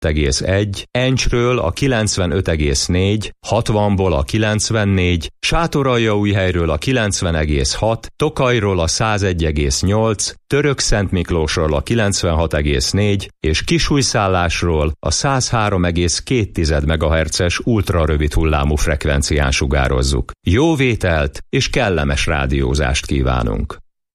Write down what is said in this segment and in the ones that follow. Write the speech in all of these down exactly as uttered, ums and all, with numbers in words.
egész egy, Encsről a kilencvenöt egész négy, hatvanból a kilencvennégy, Sátoraljaújhelyről a kilencven egész hat, Tokajról a száz egy egész nyolc, Törökszentmiklósról a kilencvenhat egész négy és Kisújszállásról a száz három egész két megahertzes ultrarövid hullámú frekvencián sugározzuk. Jó vételt és kellemes rádiózást kívánunk!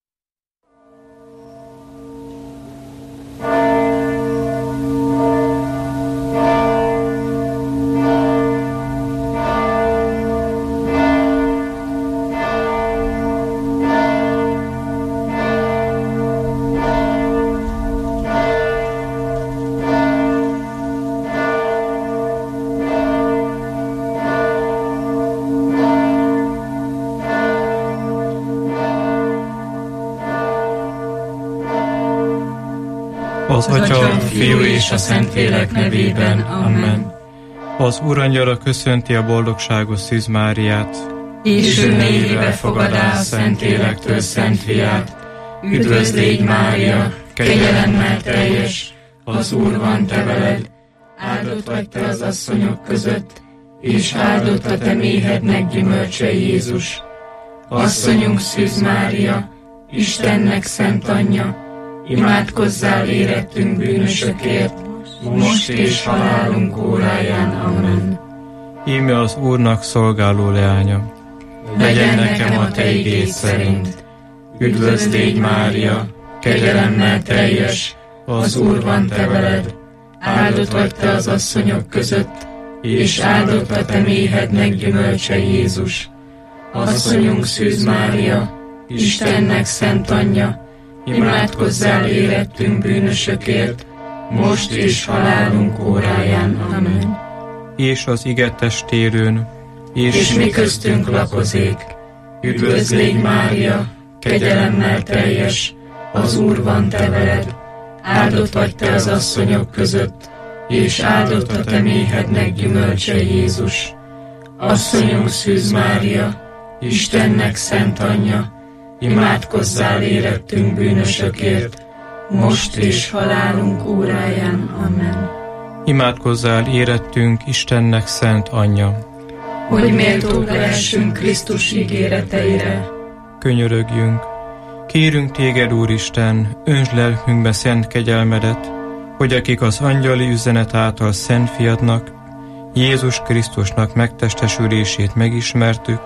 Az Atya, a Fiú és a Szentlélek nevében. Amen. Az Urangyala köszönti a boldogságos Szűz Máriát, és ő névébe fogadá a Szentlélektől Szent Fiát. Üdvözl légy, Mária, kegyelemmel teljes, az Úr van te veled, áldott vagy te az asszonyok között, és áldott a te méhednek gyümölcse Jézus. Asszonyunk Szűz Mária, Istennek szent anyja, imádkozzál érettünk bűnösökért, most és halálunk óráján. Amen. Íme az Úrnak szolgáló leánya, legyen nekem a te igéd szerint. Üdvözl légy, Mária, kegyelemmel teljes, az Úr van te veled, áldott vagy te az asszonyok között, és áldott a te méhednek gyümölcse Jézus. Asszonyunk Szűz Mária, Istennek szent anyja, imádkozzál érettünk bűnösökért, most és halálunk óráján. Amen. És az ige testérőn, és, és mi köztünk lakozék. Üdvözl légy, Mária, kegyelemmel teljes, az Úr van te veled, áldott vagy te az asszonyok között, és áldott a te méhednek gyümölcse Jézus. Asszonyunk Szűz Mária, Istennek szent anyja, imádkozzál érettünk bűnösökért, most és halálunk óráján. Amen. Imádkozzál érettünk Istennek szent anyja, hogy méltók lehessünk Krisztus ígéreteire. Könyörögjünk! Kérünk téged, Úristen, öntsd lelkünkbe szent kegyelmedet, hogy akik az angyali üzenet által Szent Fiadnak, Jézus Krisztusnak megtestesülését megismertük,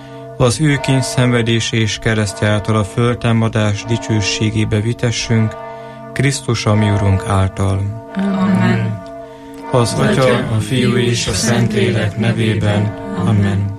az ő kényszenvedése és keresztje által a föltámadás dicsőségébe vitessünk, Krisztus a mi Urunk által. Amen. Az Atya, a Fiú és a Szentlélek nevében. Amen.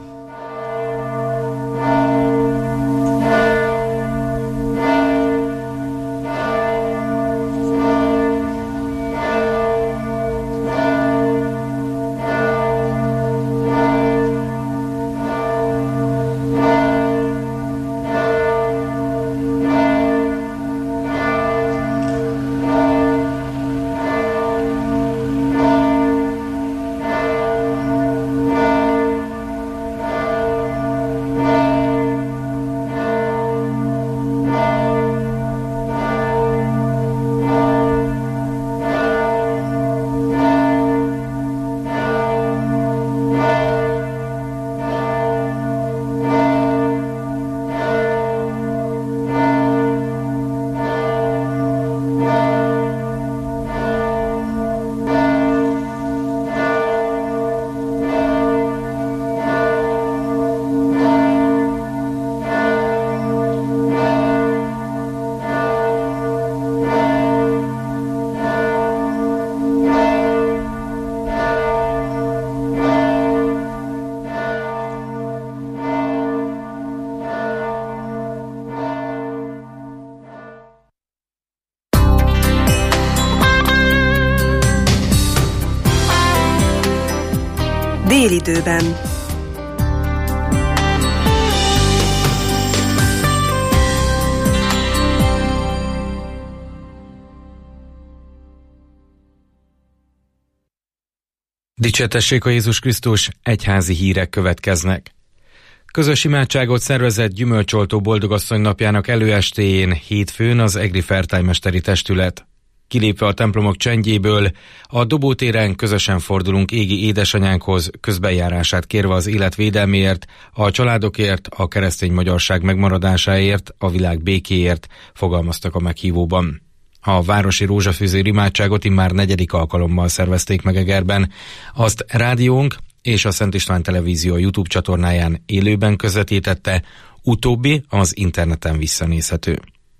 Délidőben. Dicséretessék a Jézus Krisztus, egyházi hírek következnek. Közös imádságot szervezett Gyümölcsoltó Boldogasszony napjának előestéjén hétfőn az egri fertájmesteri testület. Kilépve a templomok csendjéből, a Dobótéren közösen fordulunk égi édesanyánkhoz, közbenjárását kérve az élet védelméért, a családokért, a keresztény magyarság megmaradásáért, a világ békéért, fogalmaztak a meghívóban. A városi rózsafűző imádságot immár negyedik alkalommal szervezték meg Egerben. Azt rádiónk és a Szent István Televízió YouTube csatornáján élőben közvetítette, utóbbi az interneten visszanézhető.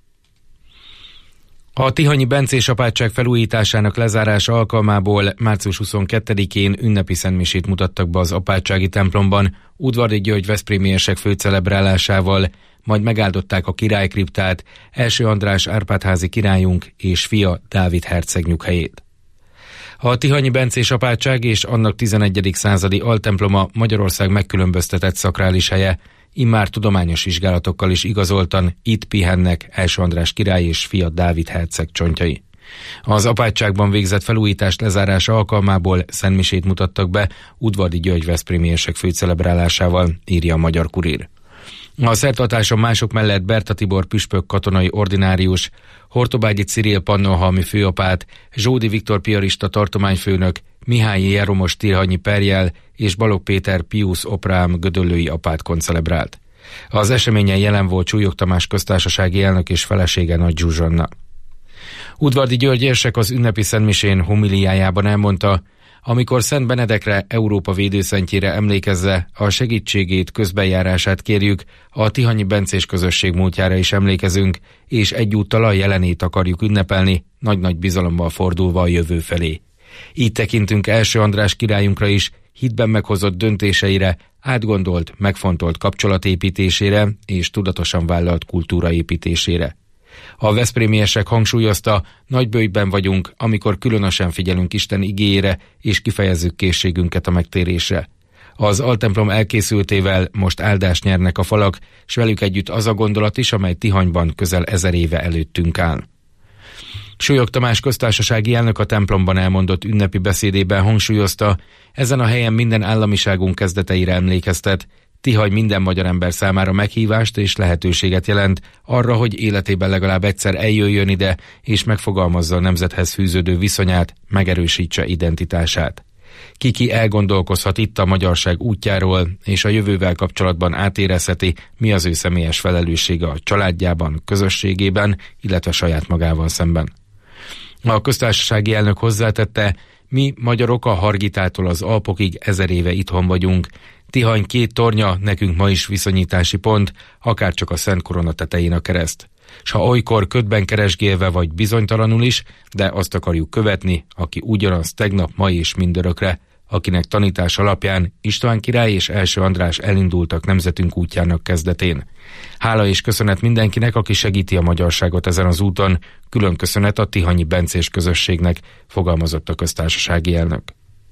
A tihanyi bencés apátság felújításának lezárása alkalmából március huszonkettedikén ünnepi szentmisét mutattak be az apátsági templomban Udvardi György veszprémiesek főcelebrálásával, majd megáldották a királykriptát, Első András Árpád-házi királyunk és fia Dávid herceg nyughelyét. A tihanyi bencés apátság és annak tizenegyedik századi altemploma Magyarország megkülönböztetett szakrális helye, immár tudományos vizsgálatokkal is igazoltan itt pihennek Első András király és fia Dávid herceg csontjai. Az apátságban végzett felújítás lezárása alkalmából szentmisét mutattak be Udvardi György veszprémiesek főcelebrálásával, írja a Magyar Kurír. A szertartáson mások mellett Berta Tibor püspök katonai ordinárius, Hortobágyi Cyril pannonhalmi főapát, Zsódi Viktor piarista tartományfőnök, Mihály Jeromos tihanyi perjel és Balogh Péter Piusz oprám gödöllői apát koncelebrált. Az eseményen jelen volt Csúlyog Tamás köztársasági elnök és felesége Nagy Zsuzsanna. Udvardi György érsek az ünnepi szentmisén homiliájában elmondta, amikor Szent Benedekre, Európa védőszentjére emlékezve a segítségét, közbenjárását kérjük, a tihanyi bencés közösség múltjára is emlékezünk, és egyúttal a jelenét akarjuk ünnepelni, nagy-nagy bizalommal fordulva a jövő felé. Így tekintünk Első András királyunkra is, hitben meghozott döntéseire, átgondolt, megfontolt kapcsolatépítésére és tudatosan vállalt kultúraépítésére. A veszprémiesek hangsúlyozta, nagy bőjben vagyunk, amikor különösen figyelünk Isten igéjére és kifejezzük készségünket a megtérésre. Az altemplom elkészültével most áldást nyernek a falak, s velük együtt az a gondolat is, amely Tihanyban közel ezer éve előttünk áll. Súlyog Tamás köztársasági elnök a templomban elmondott ünnepi beszédében hangsúlyozta, ezen a helyen minden államiságunk kezdeteire emlékeztet, Tihany minden magyar ember számára meghívást és lehetőséget jelent arra, hogy életében legalább egyszer eljöjjön ide, és megfogalmazza a nemzethez fűződő viszonyát, megerősítse identitását. Kiki elgondolkozhat itt a magyarság útjáról, és a jövővel kapcsolatban átérezheti, mi az ő személyes felelőssége a családjában, közösségében, illetve saját magával szemben. A köztársasági elnök hozzátette, mi magyarok a Hargitától az Alpokig ezer éve itthon vagyunk. Tihany két tornya nekünk ma is viszonyítási pont, akárcsak a Szent Korona tetején a kereszt. S ha olykor ködben keresgélve vagy bizonytalanul is, de azt akarjuk követni, aki ugyanaz tegnap, ma és mindörökre, akinek tanítás alapján István király és Első András elindultak nemzetünk útjának kezdetén. Hála és köszönet mindenkinek, aki segíti a magyarságot ezen az úton, külön köszönet a tihanyi bencés közösségnek, fogalmazott a köztársasági elnök.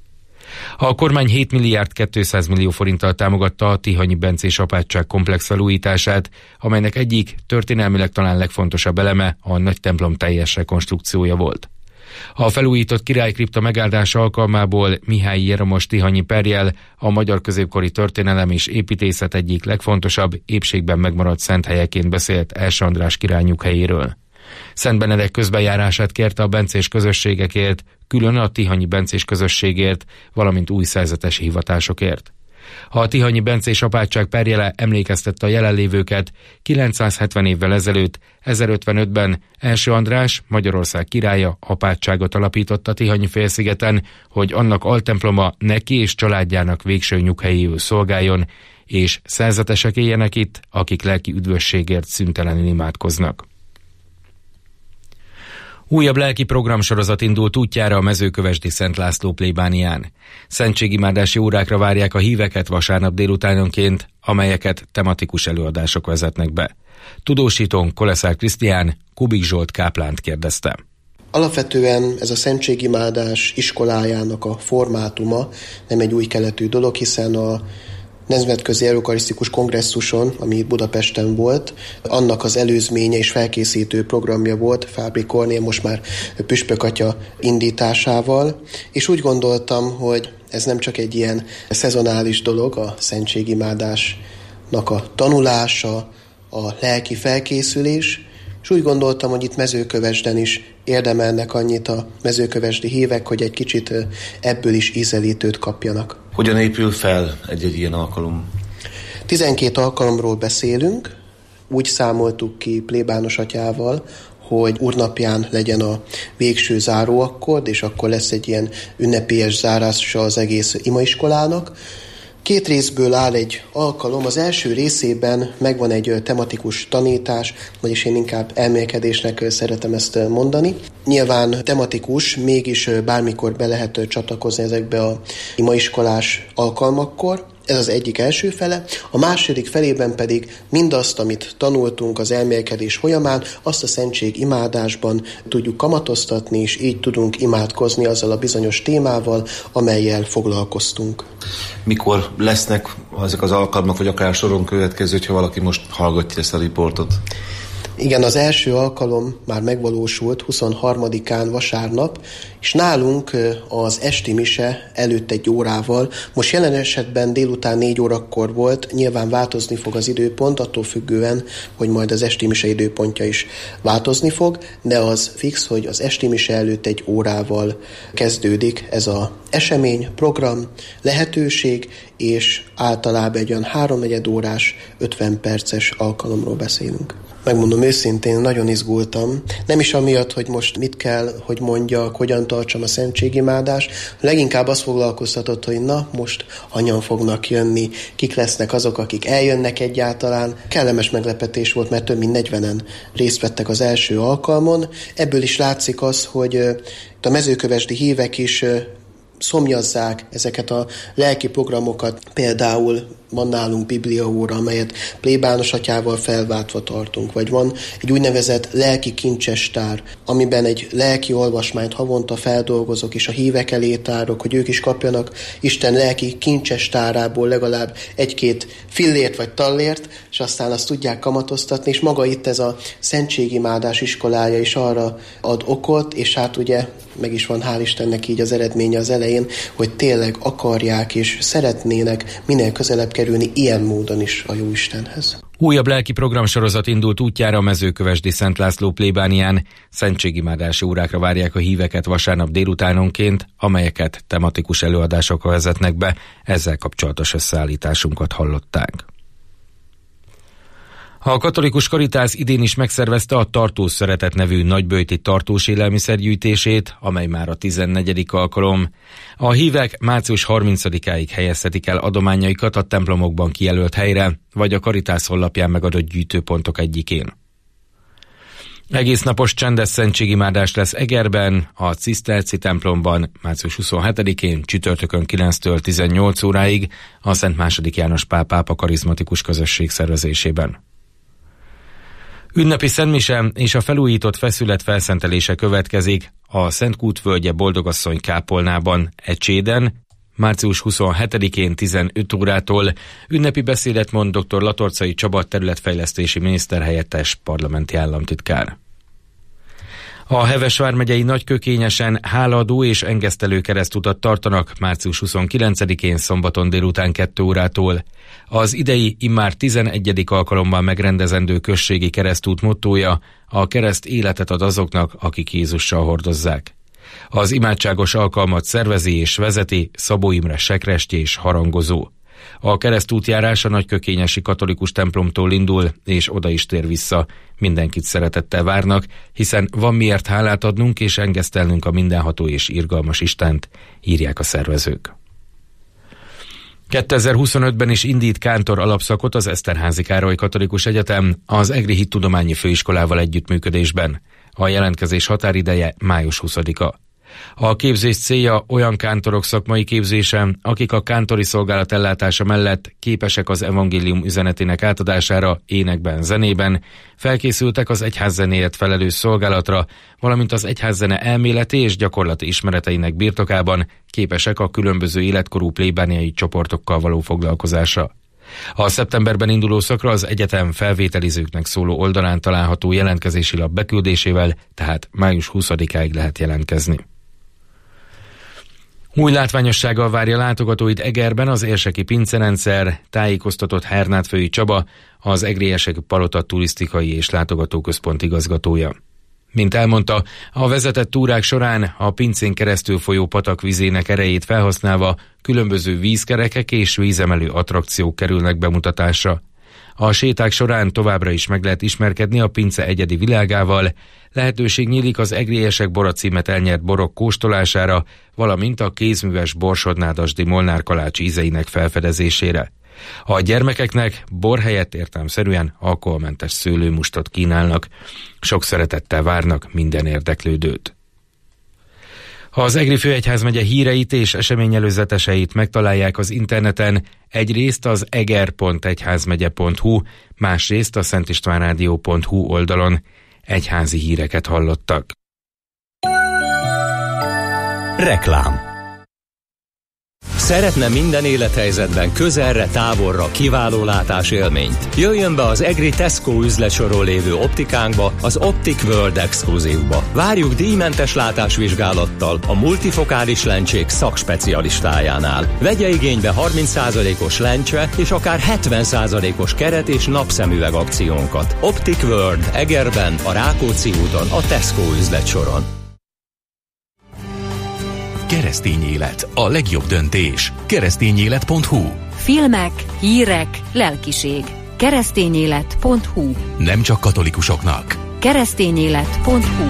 A kormány hét milliárd kétszáz millió forinttal támogatta a tihanyi bencés apátság komplex felújítását, amelynek egyik történelmileg talán legfontosabb eleme a nagy templom teljes rekonstrukciója volt. A felújított királykripta megáldása alkalmából Mihály Jeromos tihanyi perjel, a magyar középkori történelem és építészet egyik legfontosabb, épségben megmaradt szent helyeként beszélt Első András király nyughelyéről. Szent Benedek közbenjárását kérte a bencés közösségekért, külön a tihanyi bencés közösségért, valamint új szerzetesi hivatásokért. A tihanyi bencés apátság perjele emlékeztette a jelenlévőket, kilencszázhetven évvel ezelőtt, ezerötvenötben Első András, Magyarország királya apátságot alapított a Tihanyi félszigeten, hogy annak altemploma neki és családjának végső nyughelyéül szolgáljon, és szerzetesek éljenek itt, akik lelki üdvösségért szüntelenül imádkoznak. Újabb lelki programsorozat indult útjára a mezőkövesdi Szent László plébánián. Szentségimádási órákra várják a híveket vasárnap délutánonként, amelyeket tematikus előadások vezetnek be. Tudósítón Koleszár Krisztián, Kubik Zsolt káplánt kérdezte. Alapvetően ez a szentségimádás iskolájának a formátuma nem egy új keletű dolog, hiszen a Nemzetközi Eukarisztikus Kongresszuson, ami itt Budapesten volt, annak az előzménye és felkészítő programja volt Fábri Kornél, most már püspökatya indításával, és úgy gondoltam, hogy ez nem csak egy ilyen szezonális dolog, a szentségimádásnak a tanulása, a lelki felkészülés, És úgy gondoltam, hogy itt Mezőkövesden is érdemelnek annyit a mezőkövesdi hívek, hogy egy kicsit ebből is ízelítőt kapjanak. Hogyan épül fel egy-egy ilyen alkalom? tizenkét alkalomról beszélünk, úgy számoltuk ki plébános atyával, hogy úrnapján legyen a végső záróakkord, és akkor lesz egy ilyen ünnepélyes zárása az egész imaiskolának. Két részből áll egy alkalom. Az első részében megvan egy tematikus tanítás, vagyis én inkább elmélkedésnek szeretem ezt mondani. Nyilván tematikus, mégis bármikor be lehet csatlakozni ezekbe a imaiskolás alkalmakkor. Ez az egyik első fele. A második felében pedig mindazt, amit tanultunk az elmélkedés folyamán, azt a szentség imádásban tudjuk kamatoztatni, és így tudunk imádkozni azzal a bizonyos témával, amellyel foglalkoztunk. Mikor lesznek ezek az alkalmak, vagy akár soron következő, hogyha valaki most hallgatja ezt a riportot? Igen, az első alkalom már megvalósult huszonharmadikán vasárnap, és nálunk az esti mise előtt egy órával, most jelen esetben délután négy órakor volt, nyilván változni fog az időpont, attól függően, hogy majd az esti mise időpontja is változni fog, de az fix, hogy az esti mise előtt egy órával kezdődik ez az esemény, program, lehetőség, és általában egy olyan háromnegyed órás, ötven perces alkalomról beszélünk. Megmondom őszintén, nagyon izgultam. Nem is amiatt, hogy most mit kell, hogy mondjak, hogyan tartsam a szentségimádást. Leginkább azt foglalkoztatott, hogy na, most hanyan fognak jönni, kik lesznek azok, akik eljönnek egyáltalán. Kellemes meglepetés volt, mert több mint negyvenen részt vettek az első alkalmon. Ebből is látszik az, hogy a mezőkövesdi hívek is szomjazzák ezeket a lelki programokat. Például van nálunk bibliaóra, amelyet plébános atyával felváltva tartunk, vagy van egy úgynevezett lelki kincsestár, amiben egy lelki olvasmányt havonta feldolgozok, és a hívek elé tárok, hogy ők is kapjanak Isten lelki kincsestárából legalább egy-két fillért vagy tallért, és aztán azt tudják kamatoztatni, és maga itt ez a szentségimádás iskolája is arra ad okot, és hát ugye meg is van, hál' Istennek így az eredménye az elején, hogy tényleg akarják és szeretnének minél közelebb kerülni ilyen módon is a Jóistenhez. Újabb lelki programsorozat indult útjára a Mezőkövesdi Szent László plébánián. Szentségimádási órákra várják a híveket vasárnap délutánonként, amelyeket tematikus előadásokkal vezetnek be. Ezzel kapcsolatos összeállításunkat hallották. A katolikus Karitász idén is megszervezte a Tartós Szeretet nevű nagyböjti tartós élelmiszergyűjtését, amely már a tizennegyedik alkalom. A hívek március harmincadikáig helyezhetik el adományaikat a templomokban kijelölt helyre, vagy a Karitász honlapján megadott gyűjtőpontok egyikén. Egész napos csendes szentségimádás lesz Egerben, a Ciszterci templomban március huszonhetedikén csütörtökön kilenctől tizennyolc óráig a Szent második János Pál pápa karizmatikus közösség szervezésében. Ünnepi szentmise és a felújított feszület felszentelése következik a Szent Kútvölgye Boldogasszony kápolnában, Ecséden, március huszonhetedikén tizenöt órától. Ünnepi beszédet mond dr. Latorcai Csaba területfejlesztési miniszterhelyettes parlamenti államtitkár. A Heves vármegyei Nagykökényesen hálaadó és engesztelő keresztutat tartanak március huszonkilencedikén szombaton délután kettő órától. Az idei immár tizenegyedik alkalommal megrendezendő községi keresztút mottója: a kereszt életet ad azoknak, akik Jézussal hordozzák. Az imádságos alkalmat szervezi és vezeti Szabó Imre sekrestye és harangozó. A keresztútjárás a Nagykökényesi katolikus templomtól indul, és oda is tér vissza. Mindenkit szeretettel várnak, hiszen van miért hálát adnunk és engesztelnünk a mindenható és irgalmas Istent, írják a szervezők. kétezer-huszonötben is indít kántor alapszakot az Eszterházy Károly Katolikus Egyetem az Egri Hittudományi Főiskolával együttműködésben. A jelentkezés határideje május huszadika. A képzés célja olyan kántorok szakmai képzése, akik a kántori szolgálat ellátása mellett képesek az evangélium üzenetének átadására énekben, zenében, felkészültek az egyházzenéért felelős szolgálatra, valamint az egyházzene elméleti és gyakorlati ismereteinek birtokában képesek a különböző életkorú plébániai csoportokkal való foglalkozásra. A szeptemberben induló szakra az egyetem felvételizőknek szóló oldalán található jelentkezési lap beküldésével, tehát május huszadikáig lehet jelentkezni. Új látványossággal várja látogatóit Egerben az érseki pincerendszer, tájékoztatott Hernádfői Csaba, az Egriesek Palota turisztikai és látogatóközpont igazgatója. Mint elmondta, a vezetett túrák során a pincén keresztül folyó patak vizének erejét felhasználva különböző vízkerekek és vízemelő attrakciók kerülnek bemutatásra. A séták során továbbra is meg lehet ismerkedni a pince egyedi világával, lehetőség nyílik az Egriesek bora címet elnyert borok kóstolására, valamint a kézműves Borsod-Nádasdi Molnár kalács ízeinek felfedezésére. A gyermekeknek bor helyett értelemszerűen alkoholmentes szőlőmustot kínálnak. Sok szeretettel várnak minden érdeklődőt. Az Egri főegyházmegye híreit és eseményelőzeteseit megtalálják az interneten, egyrészt az eger pont egyházmegye pont hu, másrészt a szentistvánrádió pont hu oldalon. Egyházi híreket hallottak. Reklám. Szeretne minden élethelyzetben közelre, távolra kiváló látásélményt? Jöjjön be az Egri Tesco üzletsoron lévő optikánkba, az Optic World Exclusive-ba. Várjuk díjmentes látásvizsgálattal a multifokális lencsék szakspecialistájánál. Vegye igénybe harminc százalékos lencse és akár hetven százalékos keret és napszemüveg akciónkat. Optic World Egerben, a Rákóczi úton, a Tesco üzletsoron. Keresztény élet, a legjobb döntés. keresztényélet pont hu. Filmek, hírek, lelkiség. keresztényélet pont hu. Nem csak katolikusoknak. keresztényélet pont hu.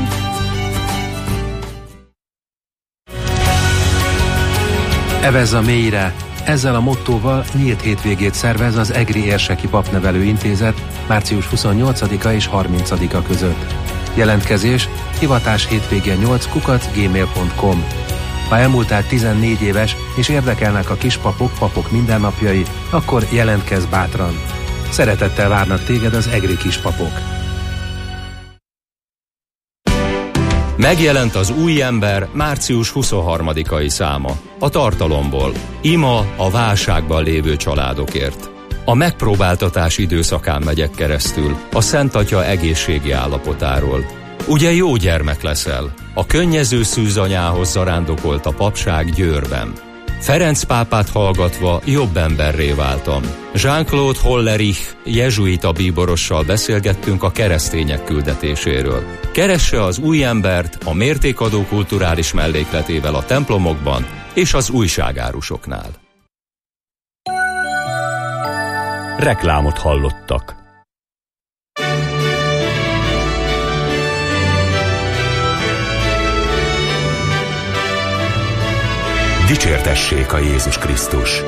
Evezz a mélyre! Ezzel a mottóval nyílt hétvégét szervez az Egri Érseki Papnevelő Intézet március huszonnyolcadika és harmincadika között. Jelentkezés hivatás hétvége nyolc kukac gmail pont com. Ha elmúltál tizennégy éves és érdekelnek a kispapok, papok mindennapjai, akkor jelentkezz bátran. Szeretettel várnak téged az egri kispapok. Megjelent az Új ember március huszonharmadikai száma. A tartalomból. Ima a válságban lévő családokért. A megpróbáltatás időszakán megyek keresztül, a Szent Atya egészségi állapotáról. Ugye jó gyermek leszel? A könnyező szűzanyához zarándokolt a papság Győrben. Ferenc pápát hallgatva jobb emberré váltam. Jean-Claude Hollerich jezsuita bíborossal beszélgettünk a keresztények küldetéséről. Keresse az Új embert a mértékadó kulturális mellékletével a templomokban és az újságárusoknál. Reklámot hallottak. Dicsértessék a Jézus Krisztus!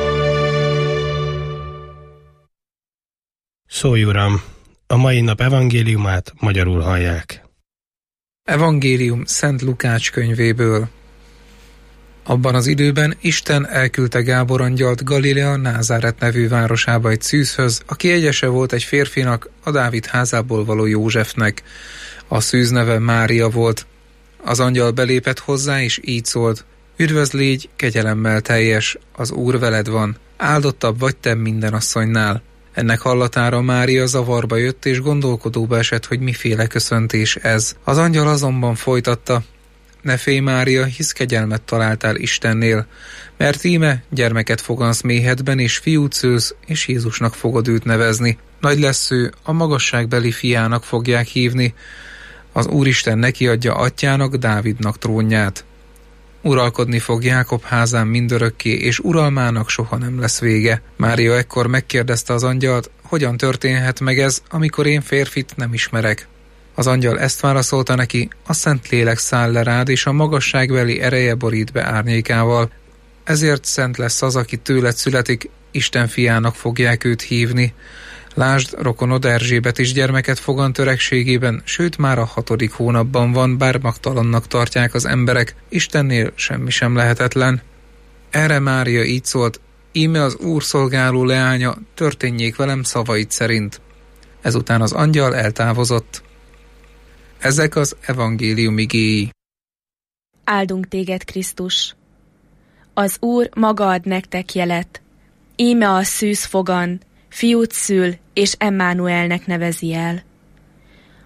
Szólj, Uram! A mai nap evangéliumát magyarul hallják. Evangélium Szent Lukács könyvéből. Abban az időben Isten elküldte Gábor angyalt Galilea Názáret nevű városába egy szűzhöz, aki egyese volt egy férfinak, a Dávid házából való Józsefnek. A szűz neve Mária volt. Az angyal belépett hozzá, és így szólt: Üdvözl légy, kegyelemmel teljes, az Úr veled van, áldottabb vagy te minden asszonynál. Ennek hallatára Mária zavarba jött, és gondolkodóba esett, hogy miféle köszöntés ez. Az angyal azonban folytatta: Ne félj, Mária, hisz kegyelmet találtál Istennél, mert íme gyermeket fogansz méhedben, és fiút szülsz, és Jézusnak fogod őt nevezni. Nagy lesz ő, a magasságbeli fiának fogják hívni. Az Úristen neki adja atyának, Dávidnak trónját. Uralkodni fog Jákob házán mindörökké, és uralmának soha nem lesz vége. Mária ekkor megkérdezte az angyalt, hogyan történhet meg ez, amikor én férfit nem ismerek. Az angyal ezt válaszolta neki: a szent lélek száll le rád, és a magasságbeli ereje borít be árnyékával. Ezért szent lesz az, aki tőled születik, Isten fiának fogják őt hívni. Lásd, rokonod Erzsébet is gyermeket fogant öregségében, sőt már a hatodik hónapban van, bár magtalannak tartják az emberek, Istennél semmi sem lehetetlen. Erre Mária így szólt: íme az Úr szolgáló leánya, történjék velem szavait szerint. Ezután az angyal eltávozott. Ezek az evangélium igéi. Áldunk téged, Krisztus! Az Úr maga ad nektek jelet. Íme a szűz fogan, fiút szül, és Emmánuelnek nevezi el.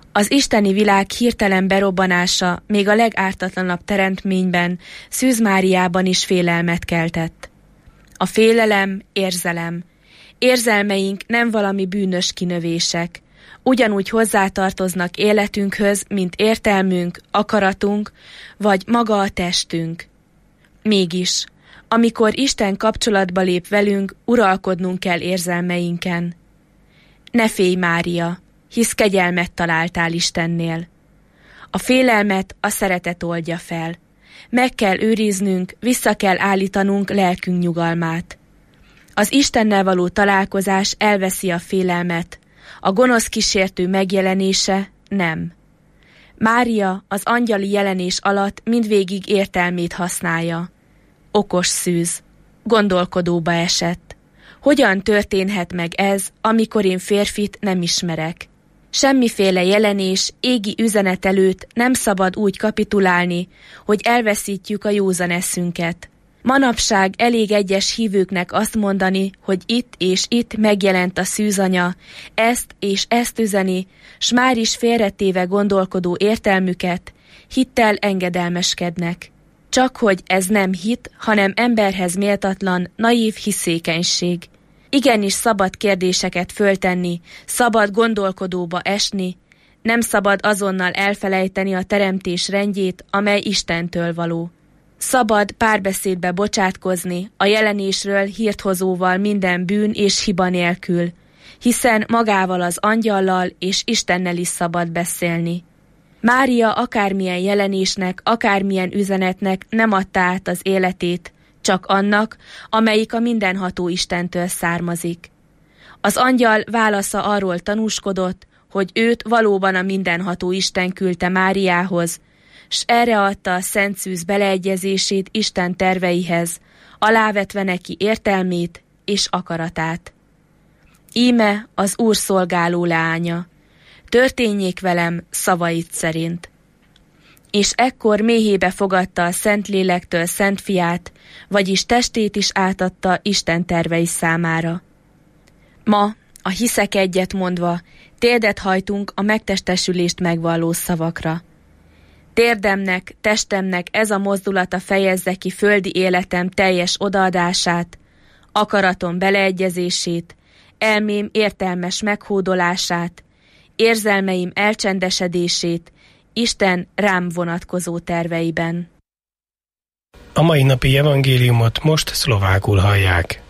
Az isteni világ hirtelen berobbanása még a legártatlanabb teremtményben, Szűz Máriában is félelmet keltett. A félelem, érzelem. Érzelmeink nem valami bűnös kinövések. Ugyanúgy hozzátartoznak életünkhöz, mint értelmünk, akaratunk, vagy maga a testünk. Mégis, amikor Isten kapcsolatba lép velünk, uralkodnunk kell érzelmeinken. Ne félj, Mária, hisz kegyelmet találtál Istennél. A félelmet a szeretet oldja fel. Meg kell őriznünk, vissza kell állítanunk lelkünk nyugalmát. Az Istennel való találkozás elveszi a félelmet, a gonosz kísértő megjelenése nem. Mária az angyali jelenés alatt mindvégig értelmét használja. Okos szűz, gondolkodóba esett. Hogyan történhet meg ez, amikor én férfit nem ismerek? Semmiféle jelenés, égi üzenet előtt nem szabad úgy kapitulálni, hogy elveszítjük a józan eszünket. Manapság elég egyes hívőknek azt mondani, hogy itt és itt megjelent a szűzanya, ezt és ezt üzeni, s már is félretéve gondolkodó értelmüket, hittel engedelmeskednek. Csak hogy ez nem hit, hanem emberhez méltatlan, naív hiszékenység. Igenis szabad kérdéseket föltenni, szabad gondolkodóba esni, nem szabad azonnal elfelejteni a teremtés rendjét, amely Istentől való. Szabad párbeszédbe bocsátkozni, a jelenésről hírthozóval minden bűn és hiba nélkül, hiszen magával az angyallal és Istennel is szabad beszélni. Mária akármilyen jelenésnek, akármilyen üzenetnek nem adta át az életét, csak annak, amelyik a mindenható Istentől származik. Az angyal válasza arról tanúskodott, hogy őt valóban a mindenható Isten küldte Máriához, s erre adta a Szent Szűz beleegyezését Isten terveihez, alávetve neki értelmét és akaratát. Íme az Úr szolgáló leánya, történjék velem szavait szerint. És ekkor méhébe fogadta a Szentlélektől Szent Fiát, vagyis testét is átadta Isten tervei számára. Ma, a hiszek egyet mondva, térdet hajtunk a megtestesülést megvalló szavakra. Térdemnek, testemnek ez a mozdulata fejezze ki földi életem teljes odaadását, akaratom beleegyezését, elmém értelmes meghódolását, érzelmeim elcsendesedését, Isten rám vonatkozó terveiben. A mai napi evangéliumot most szlovákul hallják.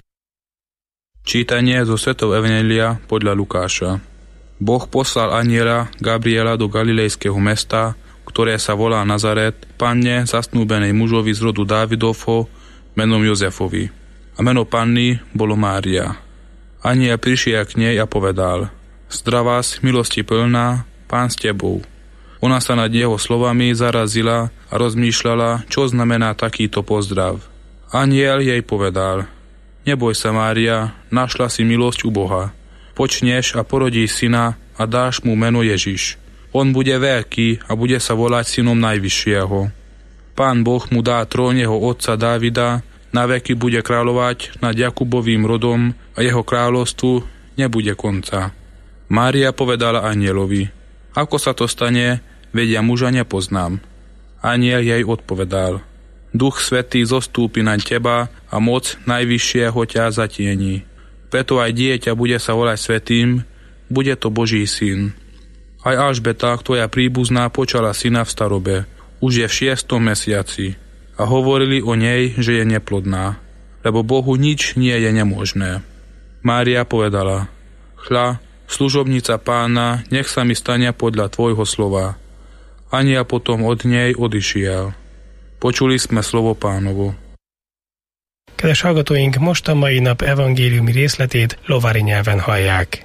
Čítanie zo Svätého Evanjelia podľa Lukáša. Boh poslal anjela Gabriela do galilejského mesta, ktoré sa volá Nazaret, panne zasnúbenej mužovi z rodu Dávidovho menom Jozefovi. A meno panny bolo Mária. Anjel prišiel k nej a povedal: Zdravás, milosti plná, Pán s tebou. Ona sa nad jeho slovami zarazila a rozmýšľala, čo znamená takýto pozdrav. Anjel jej povedal: Neboj sa, Mária, našla si milosť u Boha. Počneš a porodíš syna a dáš mu meno Ježiš. On bude veľký a bude sa volať synom Najvyššieho. Pán Boh mu dá trón jeho otca Dávida, na veky bude kráľovať nad Jakubovým rodom a jeho kráľovstvu nebude konca. Mária povedala anjelovi: Ako sa to stane, veď ja muža nepoznám. Anjel jej odpovedal: Duch Svätý zostúpi na teba a moc Najvyššieho ťa zatieni. Preto aj dieťa bude sa volať Svätým, bude to Boží syn. Aj Alžbeta, tvoja príbuzná, počala syna v starobe, už je v šiestom mesiaci. A hovorili o nej, že je neplodná, lebo Bohu nič nie je nemožné. Mária povedala: Hľa, služobnica Pána, nech sa mi stane podľa tvojho slova. Anjel potom od nej odišiel. Počuli sme slovo Pánovo. Kedves hallgatóink, most a mai nap evangéliumi részletét lovári nyelven hallják.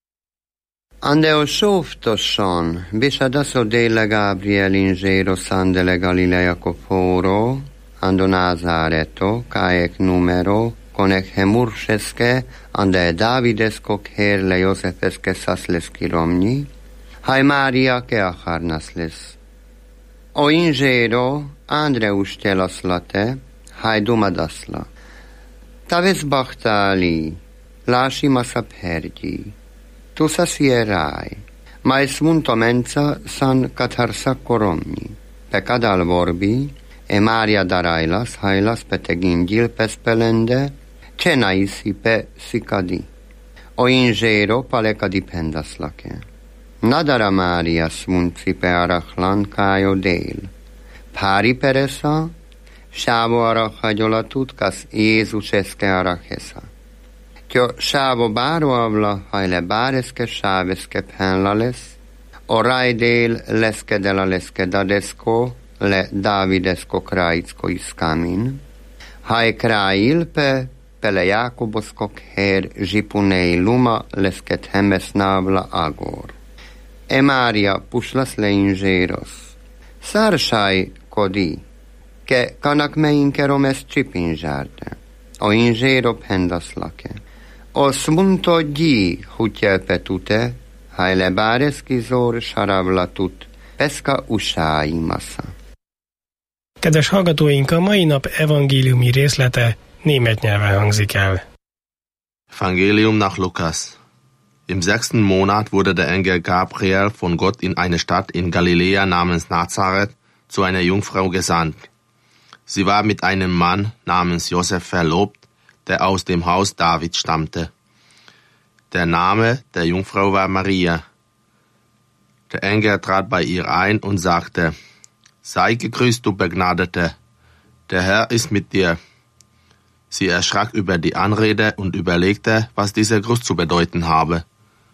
Andeo sóftosan, bisadaso dele Gabriel ingero sandele Galilea coforo, ando Nazareto, caec numero, conec hemurseske, ande Davidesco herle Josefeske sasles kiromni, hai Maria che acharnasles. O ingero, Andreus telaslate, hai dumadasla. Taves bachtali, lási masab hergyi. Tu sa sierai, mai smunto mensa san catharsa coromni, pe cadal vorbi, e Maria darailas, hailas petegingil pespelende, cenaisi pe sicadi, o ingero paleka dipendaslake. Nadara Maria smunci pe arachlan kájo dél, pári peresa, sávo arachagyolatud, kas Jézus eske arachesa. Tjo sávo báro avla, hajle báreske sáveske penlales, o rajdél leske de la leske dadesko, le Davidesko krajicko iskamin, haj krajil pe pele Jákoboskok her zsipunei luma lesket hemes navla agor. E Mária puslas le inžéros, szársaj kodi, ke kanak meinke romes csipinzsárde, o inžéro pendaslake, o smunto gyi hutjelpetute, hajle báreszkizor saravlatut, peska usái massa. Kedves hallgatóink, a mai nap evangéliumi részlete német nyelven hangzik el. Evangelium nach Lukas. Im sechsten Monat wurde der Engel Gabriel von Gott in eine Stadt in Galiläa namens Nazareth zu einer Jungfrau gesandt. Sie war mit einem Mann namens Josef verlobt, der aus dem Haus David stammte. Der Name der Jungfrau war Maria. Der Engel trat bei ihr ein und sagte: Sei gegrüßt, du Begnadete, der Herr ist mit dir. Sie erschrak über die Anrede und überlegte, was dieser Gruß zu bedeuten habe.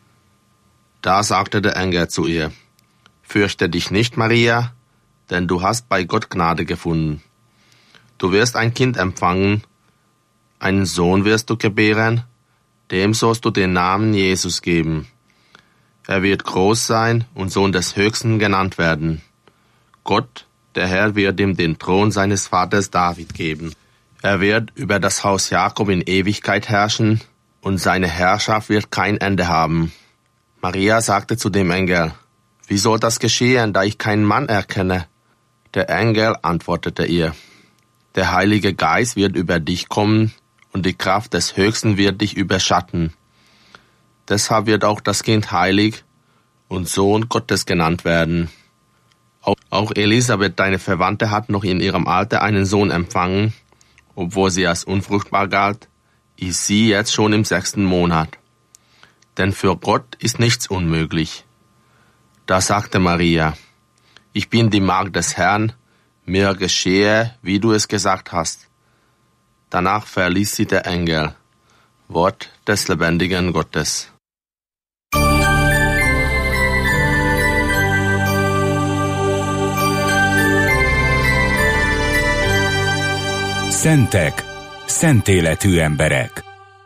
Da sagte der Engel zu ihr: Fürchte dich nicht, Maria, denn du hast bei Gott Gnade gefunden. Du wirst ein Kind empfangen, einen Sohn wirst du gebären, dem sollst du den Namen Jesus geben. Er wird groß sein und Sohn des Höchsten genannt werden. Gott, der Herr, wird ihm den Thron seines Vaters David geben. Er wird über das Haus Jakob in Ewigkeit herrschen, und seine Herrschaft wird kein Ende haben. Maria sagte zu dem Engel: Wie soll das geschehen, da ich keinen Mann erkenne? Der Engel antwortete ihr: Der Heilige Geist wird über dich kommen, und die Kraft des Höchsten wird dich überschatten. Deshalb wird auch das Kind heilig und Sohn Gottes genannt werden. Auch Elisabeth, deine Verwandte, hat noch in ihrem Alter einen Sohn empfangen. Obwohl sie als unfruchtbar galt, ist sie jetzt schon im sechsten Monat. Denn für Gott ist nichts unmöglich. Da sagte Maria: Ich bin die Magd des Herrn, mir geschehe, wie du es gesagt hast. Danach verließ sie der Engel. Wort des lebendigen Gottes. Szentek, szent életű emberek.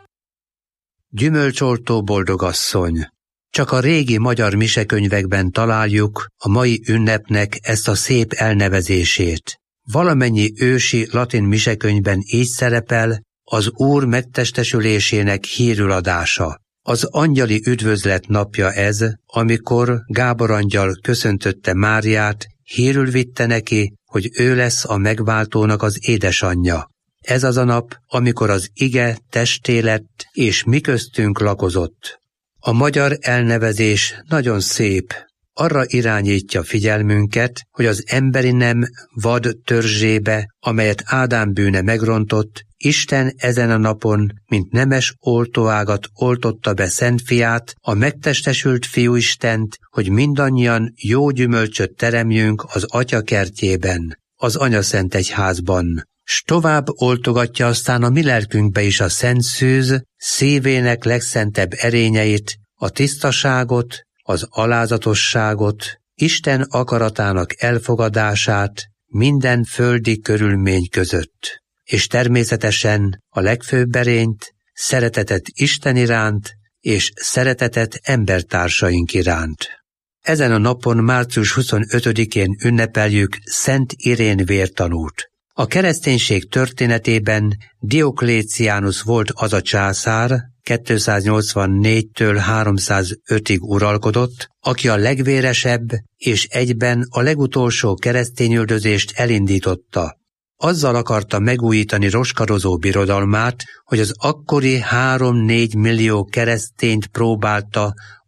Gyümölcsoltó boldogasszony. Csak a régi magyar misekönyvekben találjuk a mai ünnepnek ezt a szép elnevezését. Valamennyi ősi latin misekönyvben így szerepel az Úr megtestesülésének hírüladása. Az angyali üdvözlet napja ez, amikor Gábor angyal köszöntötte Máriát, hírül vitte neki, hogy ő lesz a megváltónak az édesanyja. Ez az a nap, amikor az ige testé lett, és mi köztünk lakozott. A magyar elnevezés nagyon szép. Arra irányítja figyelmünket, hogy az emberi nem vad törzsébe, amelyet Ádám bűne megrontott, Isten ezen a napon, mint nemes oltóágat oltotta be Szent Fiát, a megtestesült Fiúistent, hogy mindannyian jó gyümölcsöt teremjünk az Atya kertjében, az Anyaszent Egyházban. S tovább oltogatja aztán a mi lelkünkbe is a szent szűz, szívének legszentebb erényeit, a tisztaságot, az alázatosságot, Isten akaratának elfogadását minden földi körülmény között, és természetesen a legfőbb erényt, szeretetet Isten iránt, és szeretetet embertársaink iránt. Ezen a napon, március huszonötödikén ünnepeljük Szent Irén vértanút. A kereszténység történetében Diokléciánus volt az a császár, kétszáznyolcvannégytől háromszázötig uralkodott, aki a legvéresebb és egyben a legutolsó keresztényüldözést elindította. Azzal akarta megújítani roskarozó birodalmát, hogy az akkori három-négy millió keresztényt próbálta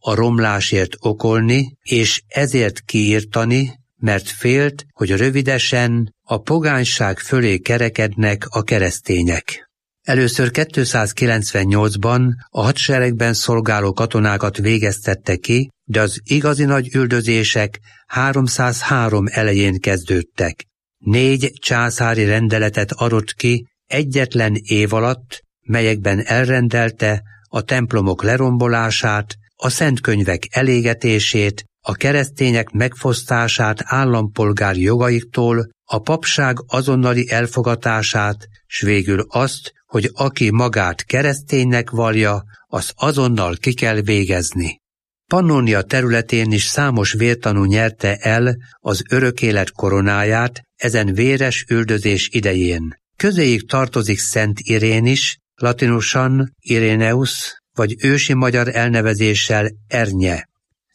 a romlásért okolni, és ezért kiírtani, mert félt, hogy rövidesen a pogányság fölé kerekednek a keresztények. Először kétszázkilencvennyolcban a hadseregben szolgáló katonákat végeztette ki, de az igazi nagy üldözések háromszázhárom elején kezdődtek. Négy császári rendeletet adott ki egyetlen év alatt, melyekben elrendelte a templomok lerombolását, a szentkönyvek elégetését, a keresztények megfosztását állampolgári jogaiktól, a papság azonnali elfogatását, s végül azt, hogy aki magát kereszténynek vallja, azt azonnal ki kell végezni. Pannónia területén is számos vértanú nyerte el az örök élet koronáját ezen véres üldözés idején. Közéjük tartozik Szent Irén is, latinusan Iréneus, vagy ősi magyar elnevezéssel Ernye.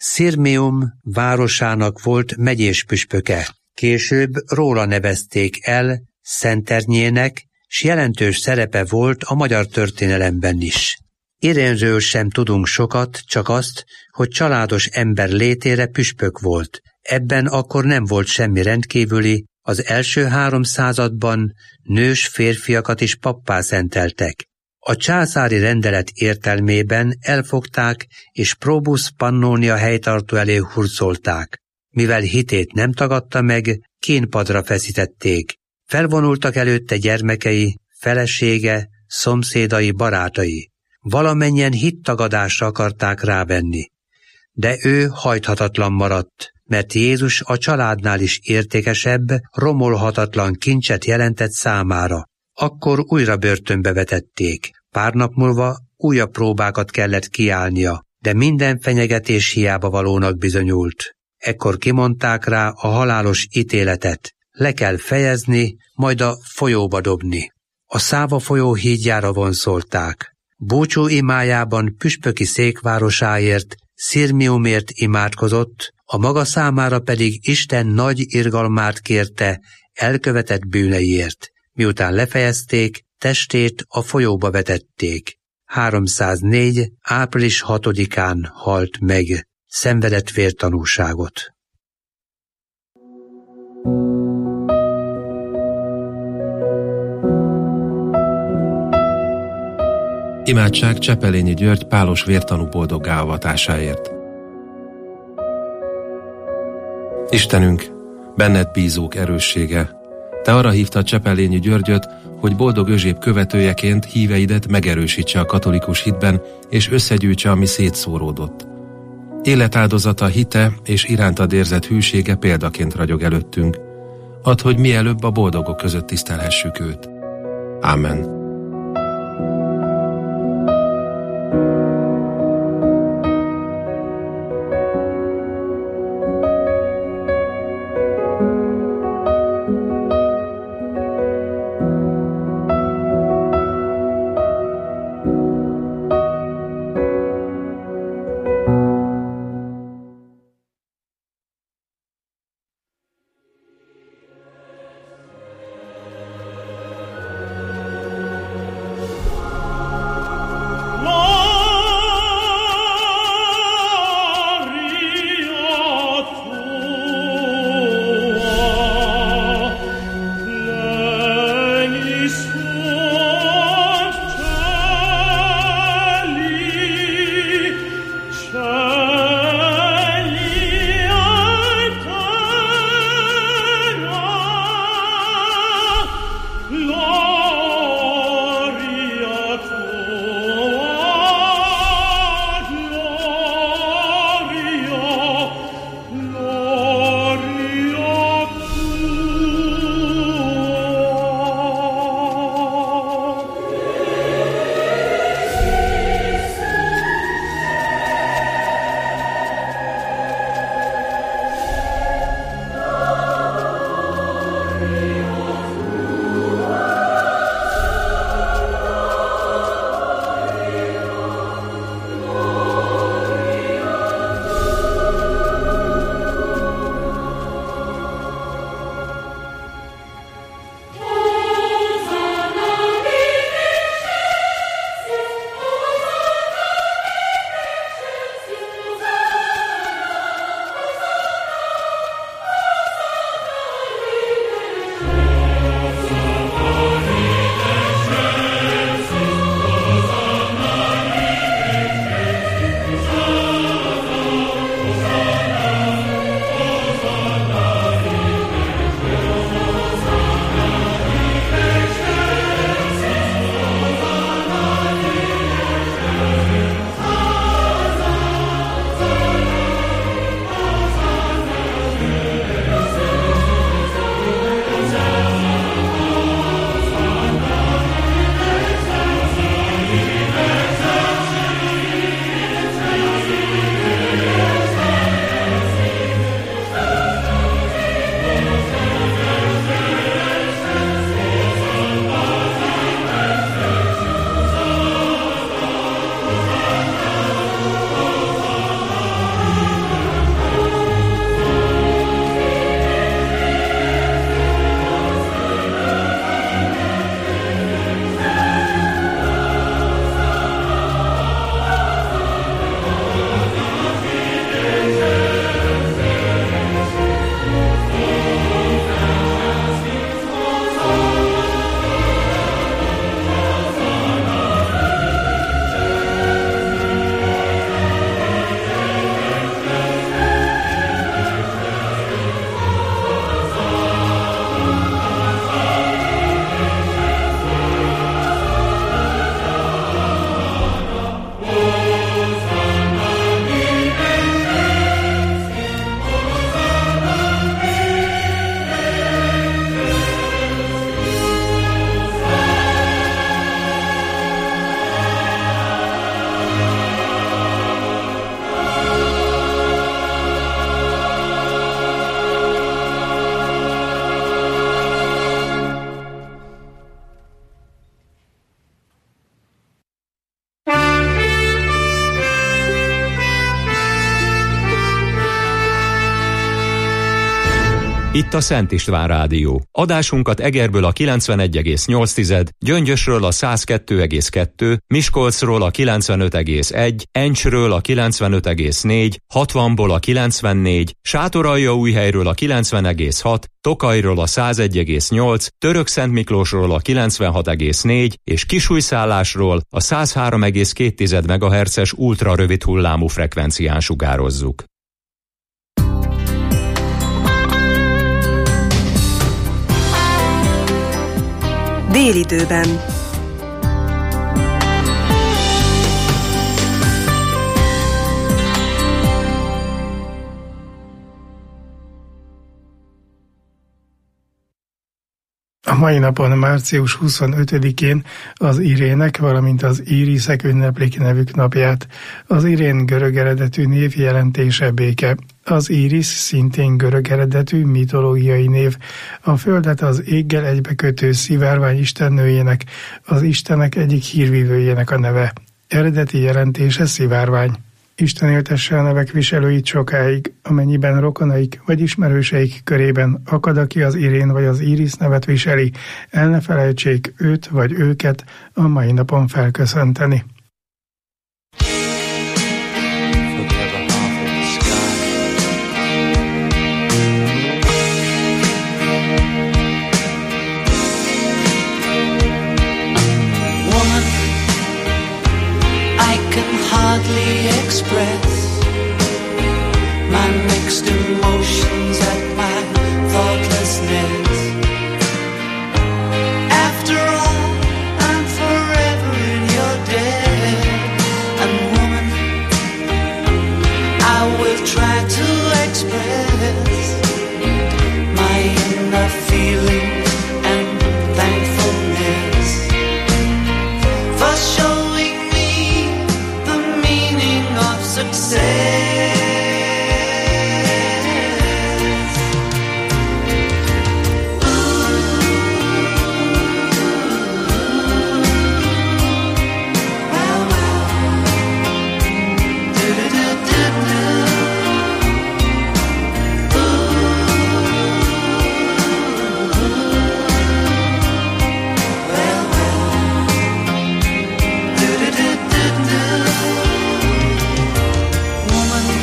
Sirmium városának volt megyés püspöke. Később róla nevezték el Szenternyenek, s jelentős szerepe volt a magyar történelemben is. Irénről sem tudunk sokat, csak azt, hogy családos ember létére püspök volt. Ebben akkor nem volt semmi rendkívüli, az első három században nős férfiakat is pappá szenteltek. A császári rendelet értelmében elfogták és Probus Pannonia helytartó elé hurcolták. Mivel hitét nem tagadta meg, kínpadra feszítették. Felvonultak előtte gyermekei, felesége, szomszédai, barátai. Valamennyien hittagadásra akarták rávenni. De ő hajthatatlan maradt, mert Jézus a családnál is értékesebb, romolhatatlan kincset jelentett számára. Akkor újra börtönbe vetették. Pár nap múlva újabb próbákat kellett kiállnia, de minden fenyegetés hiába valónak bizonyult. Ekkor kimondták rá a halálos ítéletet. Le kell fejezni, majd a folyóba dobni. A Száva folyó hídjára vonszolták. Búcsú imájában püspöki székvárosáért, Sirmiumért imádkozott, a maga számára pedig Isten nagy irgalmát kérte elkövetett bűneiért. Miután lefejezték, testét a folyóba vetették. háromszáznégy. április hatodikán halt meg, szenvedett vértanúságot. Imádság Csepelényi György pálos vértanú boldoggá avatásáért. Istenünk, benned bízók erőssége, te arra hívtad Csepelényi Györgyöt, hogy boldog Özséb követőjeként híveidet megerősítse a katolikus hitben, és összegyűjtse, ami szétszóródott. Életáldozata, hite és irántad érzett hűsége példaként ragyog előttünk. Add, hogy mielőbb a boldogok között tisztelhessük őt. Ámen. Itt a Szent István Rádió. Adásunkat Egerből a kilencvenegy egész nyolc, Gyöngyösről a száz kettő egész kettő, Miskolcról a kilencvenöt egész egy, Encsről a kilencvenöt egész négy, hatvanból a kilencvennégy, Sátoraljaújhelyről a kilencven egész hat, Tokajról a száz egy egész nyolc, Törökszentmiklósról a kilencvenhat egész négy és Kisújszállásról a száz három egész két megahertzes ultra rövid hullámú frekvencián sugározzuk. Délidőben. A mai napon, március huszonötödikén az Irének, valamint az Íriszek ünneplik nevük napját. Az Irén görög eredetű név jelentése béke. Az Írisz szintén görög eredetű mitológiai név. A földet az éggel egybekötő szivárvány istennőjének, az istenek egyik hírvívőjének a neve. Eredeti jelentése szivárvány. Isten éltesse a nevek viselőit sokáig, amennyiben rokonaik vagy ismerőseik körében akad, aki az Irén vagy az Írisz nevet viseli, el ne felejtsék őt vagy őket a mai napon felköszönteni. Hardly express my mixed emotions at my thoughtlessness. After all, I'm forever in your debt. And woman, I will try to express my inner feelings and thankfulness for showing success. Woman,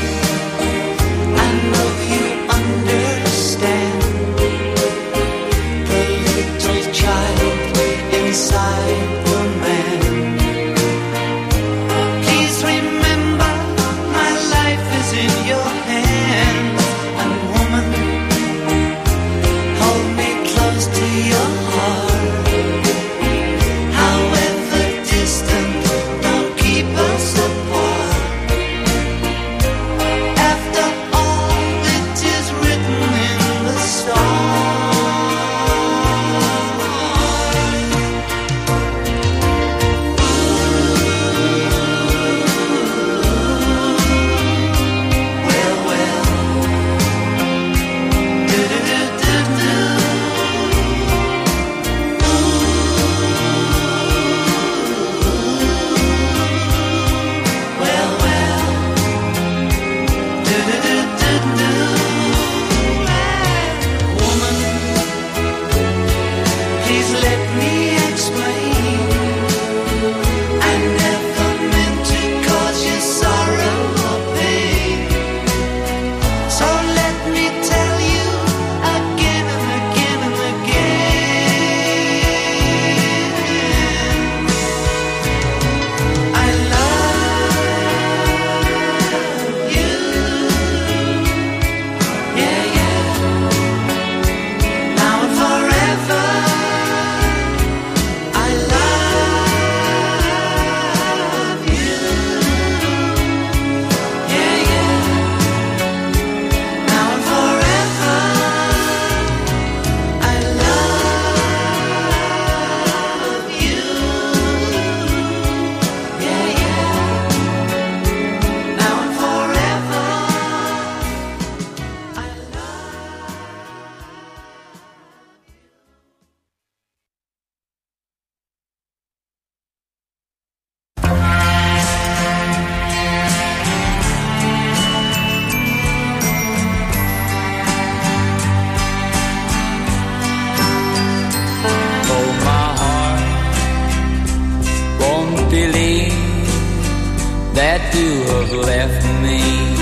believe that you have left me.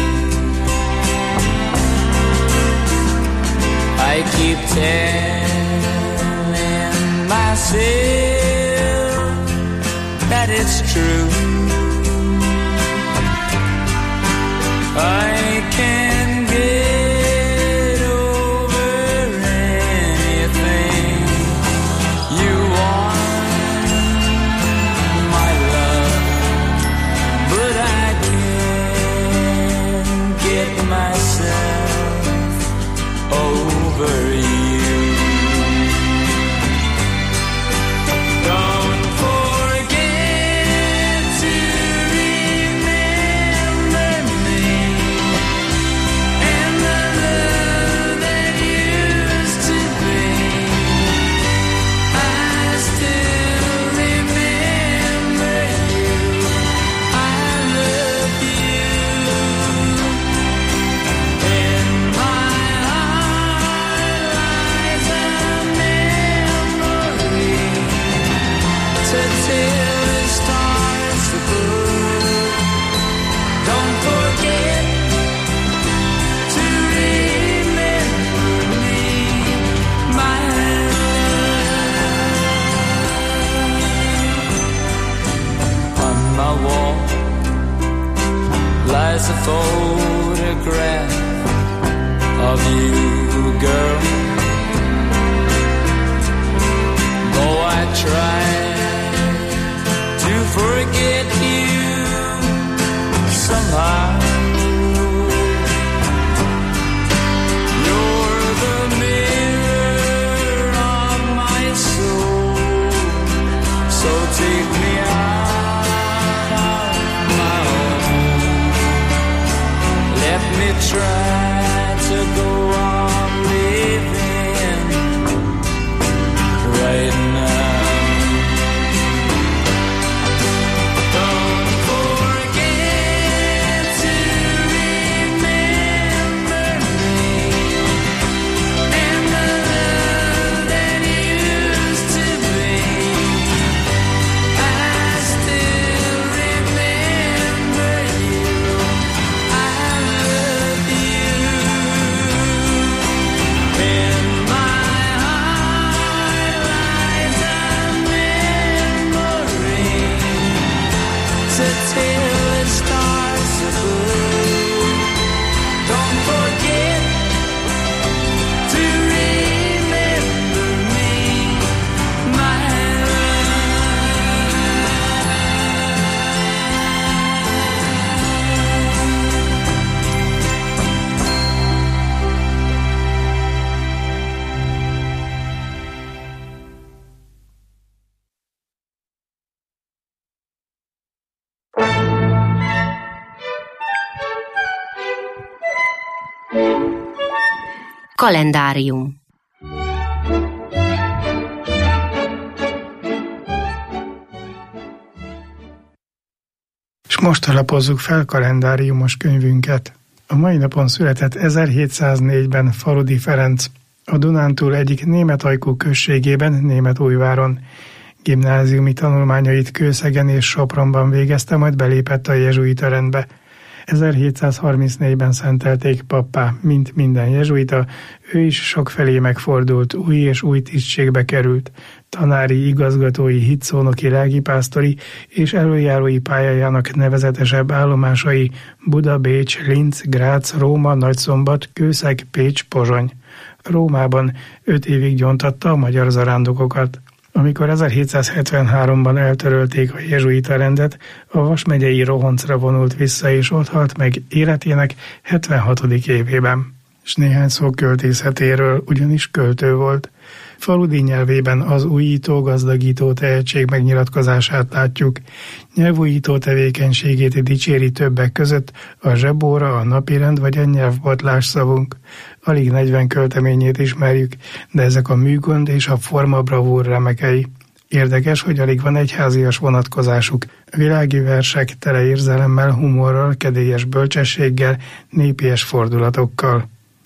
I keep telling myself that it's true. I can get over anything you want, my love, but I can't get myself over you. Don't forget to remember me and the love that used to be. I still remember you. I love you. In my heart lies a memory to tell the stars above. Don't forget to remember me, my love. On my wall lies a photograph of you, girl. Though I try to forget you somehow, you're the mirror of my soul. So take me out of my home. Let me try to go on living right now. Don't forget to remember me and the love that used to be. I still remember you. I love you. In my heart lies a memory to tell the stars above. Don't forget to remember me, my Kalendárium. És most alapozzuk fel kalendáriumos könyvünket. A mai napon született ezerhétszáznégyben Faludi Ferenc, a Dunántúl egyik németajkú községében, Németújváron. Gimnáziumi tanulmányait Kőszegen és Sopronban végezte, majd belépett a jezsuita rendbe. ezerhétszázharmincnégyben szentelték pappá, mint minden jezsuita, ő is sokfelé megfordult, új és új tisztségbe került. Tanári, igazgatói, hitszónoki, lelkipásztori és előjárói pályájának nevezetesebb állomásai Buda, Bécs, Linz, Grác, Róma, Nagyszombat, Kőszeg, Pécs, Pozsony. Rómában öt évig gyontatta a magyar zarándokokat. Amikor ezerhétszázhetvenháromban eltörölték a jezsuita rendet, a Vas megyei Rohoncra vonult vissza, és ott halt meg életének hetvenhatodik évében. És néhány szó költészetéről, ugyanis költő volt. Faludi nyelvében az újító, gazdagító tehetség megnyilatkozását látjuk. Nyelvújító tevékenységét dicséri többek között a zsebóra, a napirend vagy a nyelvbotlás szavunk. Alig negyven költeményét ismerjük, de ezek a műgond és a formabravúr remekei. Érdekes, hogy alig van egyházias vonatkozásuk. Világi versek tele érzelemmel, humorral, kedélyes bölcsességgel, népies fordulatokkal.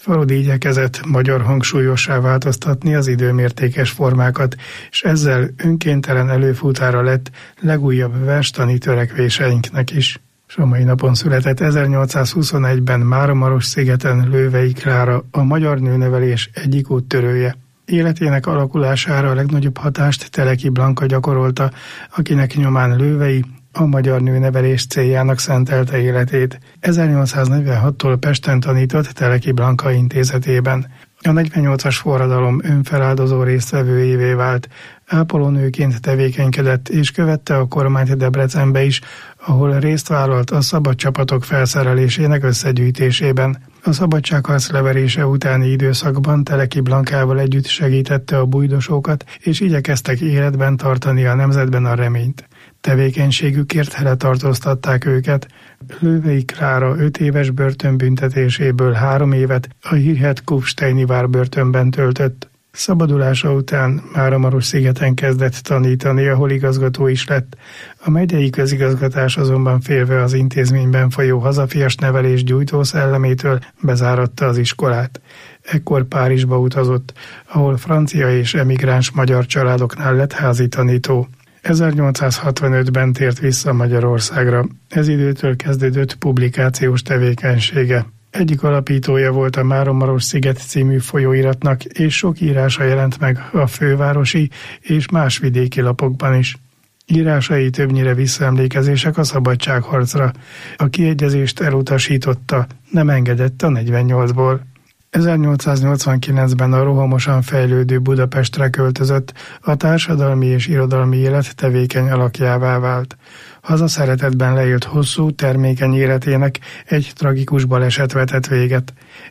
Farodi igyekezett magyar hangsúlyossá változtatni az időmértékes formákat, és ezzel önkéntelen előfutára lett legújabb verstani törekvéseinknek is. S a mai napon született ezernyolcszázhuszonegyben Máramarosszigeten Lővei Klára, a magyar nőnevelés egyik úttörője. Életének alakulására a legnagyobb hatást Teleki Blanka gyakorolta, akinek nyomán Lővei a magyar nőnevelés céljának szentelte életét. ezernyolcszáznegyvenhattól Pesten tanított Teleki Blanka intézetében. A negyvennyolcas forradalom önfeláldozó résztvevőjévé vált, ápolónőként tevékenykedett és követte a kormányt Debrecenbe is, ahol részt vállalt a szabad csapatok felszerelésének összegyűjtésében. A szabadságharc leverése utáni időszakban Teleki Blankával együtt segítette a bujdosókat, és igyekeztek életben tartani a nemzetben a reményt. Tevékenységükért letartóztatták őket. Lővei Klára öt éves börtönbüntetéséből három évet a hírhedt Kufsteini várbörtönben töltött. Szabadulása után Máramarosszigeten kezdett tanítani, ahol igazgató is lett. A megyei közigazgatás azonban félve az intézményben folyó hazafias nevelés gyújtó szellemétől bezáratta az iskolát. Ekkor Párizsba utazott, ahol francia és emigráns magyar családoknál lett házi tanító. ezernyolcszázhatvanötben tért vissza Magyarországra. Ez időtől kezdődött publikációs tevékenysége. Egyik alapítója volt a Máramarossziget című folyóiratnak, és sok írása jelent meg a fővárosi és más vidéki lapokban is. Írásai többnyire visszaemlékezések a szabadságharcra. A kiegyezést elutasította, nem engedett a negyvennyolcból. ezernyolcszáznyolcvankilencben a rohamosan fejlődő Budapestre költözött, a társadalmi és irodalmi élet tevékeny alakjává vált. Hazaszeretetben leélt hosszú, termékeny életének egy tragikus baleset vetett véget.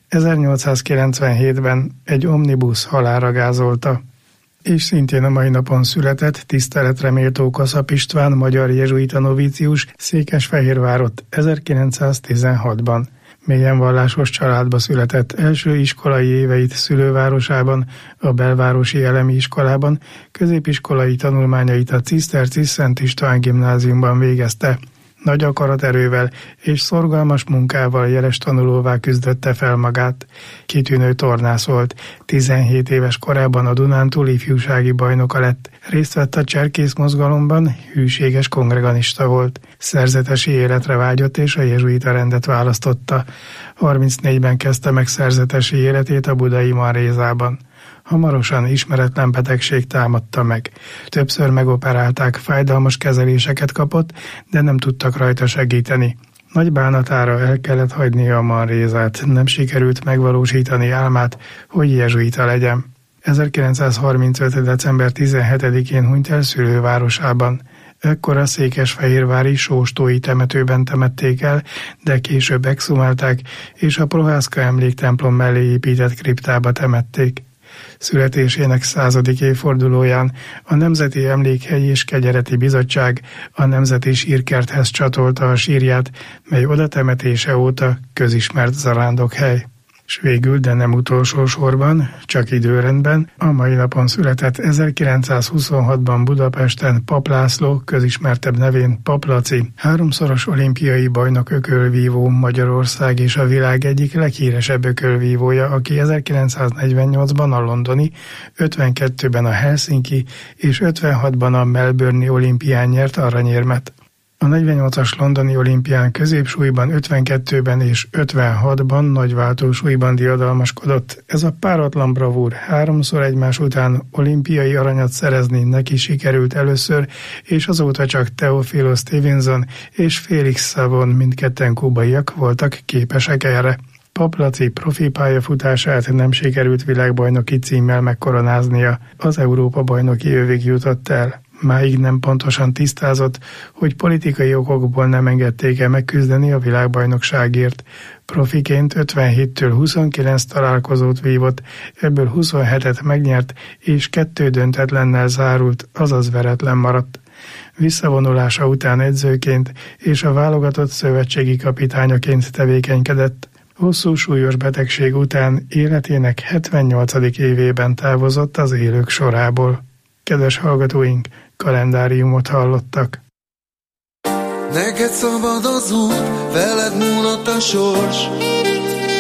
ezernyolcszázkilencvenhétben egy omnibusz halálra gázolta. És szintén a mai napon született tiszteletre méltó Kaszap István, magyar jezsuita novícius Székesfehérvárott ezerkilencszáztizenhatban. Mélyen vallásos családba született, első iskolai éveit szülővárosában, a belvárosi elemi iskolában, középiskolai tanulmányait a Ciszterci Szent István gimnáziumban végezte. Nagy akaraterővel és szorgalmas munkával jeles tanulóvá küzdötte fel magát. Kitűnő tornász volt. tizenhét éves korában a Dunántúl ifjúsági bajnoka lett. Részt vett a cserkész mozgalomban, hűséges kongreganista volt. Szerzetesi életre vágyott és a jezsuita rendet választotta. harmincnégyben kezdte meg szerzetesi életét a budai Manrézában. Hamarosan ismeretlen betegség támadta meg. Többször megoperálták, fájdalmas kezeléseket kapott, de nem tudtak rajta segíteni. Nagy bánatára el kellett hagynia a Manrézát, nem sikerült megvalósítani álmát, hogy jezsuita legyen. ezerkilencszázharmincöt. december tizenhetedikén hunyt el szülővárosában. Ekkor a székesfehérvári Sóstói temetőben temették el, de később exhumálták, és a Prohászka emléktemplom mellé épített kriptába temették. Születésének századik évfordulóján a Nemzeti Emlékhegy és Kegyeleti Bizottság a Nemzeti Sírkerthez csatolta a sírját, mely oda temetése óta közismert zarándokhely. S végül, de nem utolsó sorban, csak időrendben, a mai napon született ezerkilencszázhuszonhatban Budapesten Pap László, közismertebb nevén Pap Laci, háromszoros olimpiai bajnok ökölvívó, Magyarország és a világ egyik leghíresebb ökölvívója, aki ezerkilencszáznegyvennyolcban a londoni, ötvenkettőben a Helsinki és ötvenhatban a Melbourne-i olimpián nyert aranyérmet. A negyvennyolcas londoni olimpián középsúlyban, ötvenkettőben és ötvenhatban nagyváltósúlyban diadalmaskodott. Ez a páratlan bravúr háromszor egymás után olimpiai aranyat szerezni neki sikerült először, és azóta csak Teofilo Stevenson és Félix Savon, mindketten kubaiak voltak képesek erre. Pap Laci profi pályafutását nem sikerült világbajnoki címmel megkoronáznia, az Európa-bajnoki övig jutott el. Máig nem pontosan tisztázott, hogy politikai okokból nem engedték-e megküzdeni a világbajnokságért. Profiként ötvenhéttől huszonkilenc találkozót vívott, ebből huszonhetet megnyert, és kettő döntetlennel zárult, azaz veretlen maradt. Visszavonulása után edzőként és a válogatott szövetségi kapitányaként tevékenykedett. Hosszú súlyos betegség után életének hetvennyolcadik évében távozott az élők sorából. Kedves hallgatóink, kalendáriumot hallottak. Neked szabad az út, veled múlott a sors.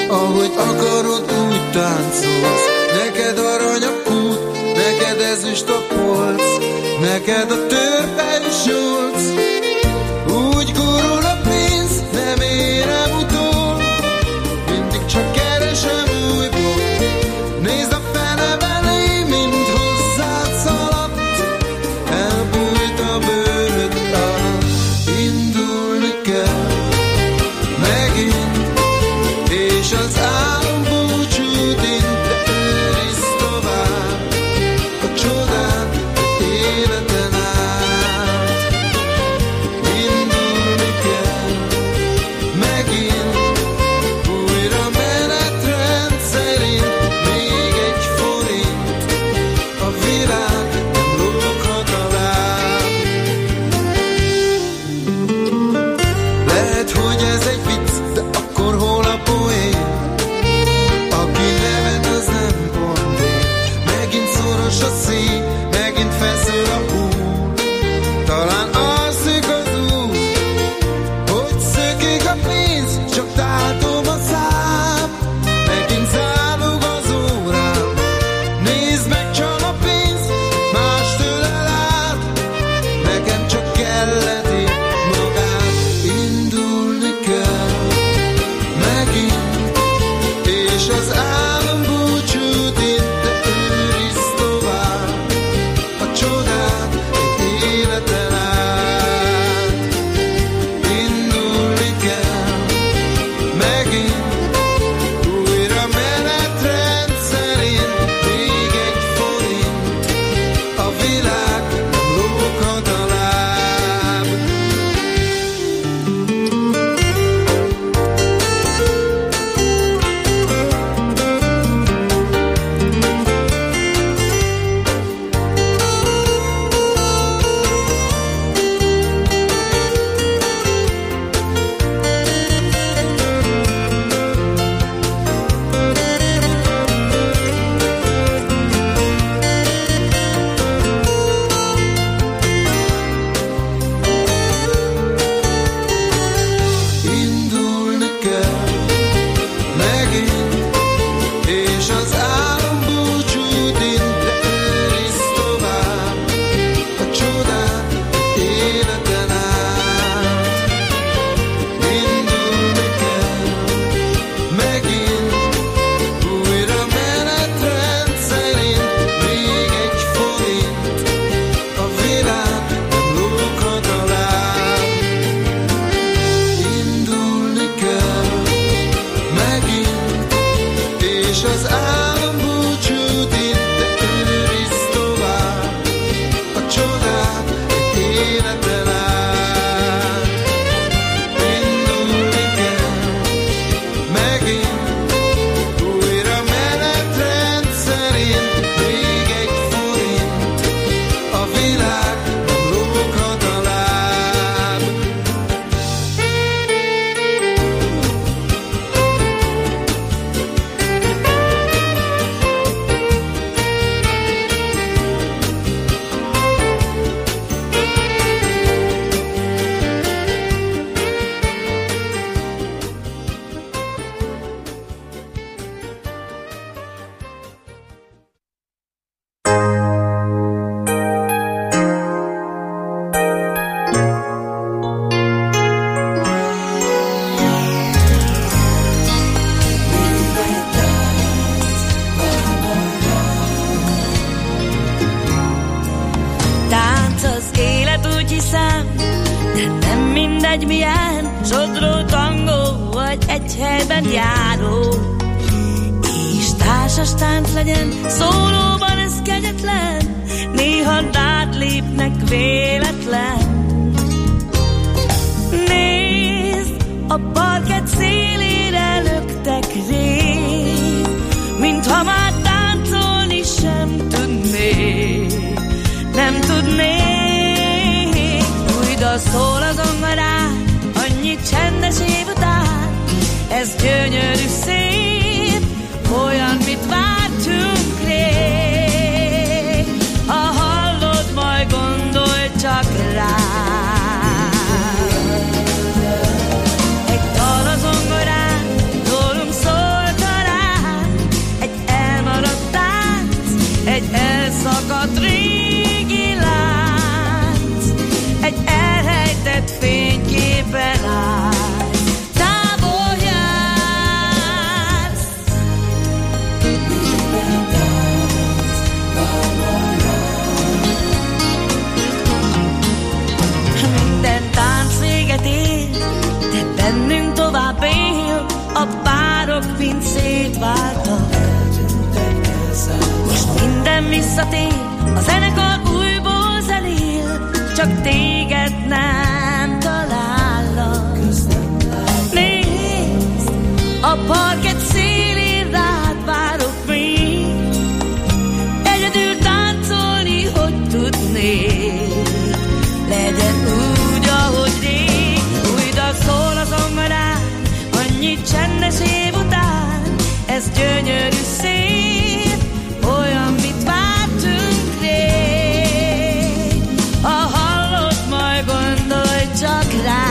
ahogy akarod, úgy táncolsz. Neked arany a kút, neked ezüst a polc, neked a törpes nyolc. Úgy gurul a pénz, nem érem utol, mindig csak keresem újból. Nézd a fene belé, mint hozzád szaladt, elbújt a bőröd alatt. Indulni kell megint, és az álom búcsút inte őriz tovább a csodát életen át. Indulni kell megint, újra menetrend szerint, még egy forint, a világ nem lóghat a láb. Lehet, hogy ez egy vicc, de akkor hol a poén? Aki nevet, az nem pont én. Megint szoros a szív, megint feszül a húr. Talán alszik az út, hogy szökik a pénz, csak tátom a szám. Megint zálog az órám, nézd meg, csal a pénz, más tőle lát. Nekem csak kelleti magát. Indulni kell megint, és az álom búcsút inte őriz tovább a csodát egy életen át. Indulni kell megint, újra menetrend szerint, még egy forint, a világ nem lóghat a láb. Indulni kell megint, és az álom búcsút inte őriz tovább a csodát életen át. Indulni kell megint, újra menetrend szerint, még egy forint, a világ nem lóghat a láb. Indulni kell megint, és az álom búcsút inte őriz tovább a csodát egy életen át. Indulni kell megint, újra menetrend szerint, még egy forint, a világ nem lóghat a láb. Tánc az élet, úgy hiszem, de nem mindegy milyen, sodró tangó vagy egy helyben járó. És társas tánc legyen, szólóban ez kegyetlen, néha rád lépnek véletlen. Nézd, a parkett szélére löktek rég, mintha már táncolni sem tudnék, nem tudnék. Újra szól a zongorán, annyi csendes év után, ez gyönyörű szép, olyan, mit vártunk rég. Ha hallod, majd gondolj csak rá. Egy dal a zongorán, rólunk szól visszatér, a zenekar újból zenél, csak téged nem talállak. Nézd, a parkett szélén rád várok még, egyedül táncolni, hogy tudnék. Legyen úgy, ahogy rég, új dal szól a zongorán, annyi csendes év után, ez gyönyörű szép, olyan, mit vártunk rég. Ha hallod, majd gondolj csak rá.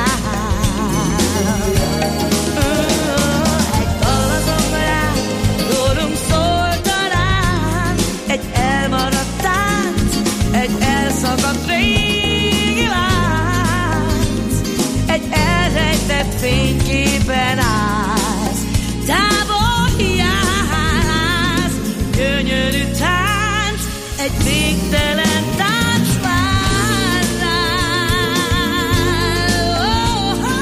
Egy dal a zongorán, rólunk szól talán, egy elmaradt tánc, egy elszakadt régi lánc, egy elrejtett fényképen állsz, távol hiáz, gyönyörű tánc, egy végtelen tánc vár rád. Oh, oh,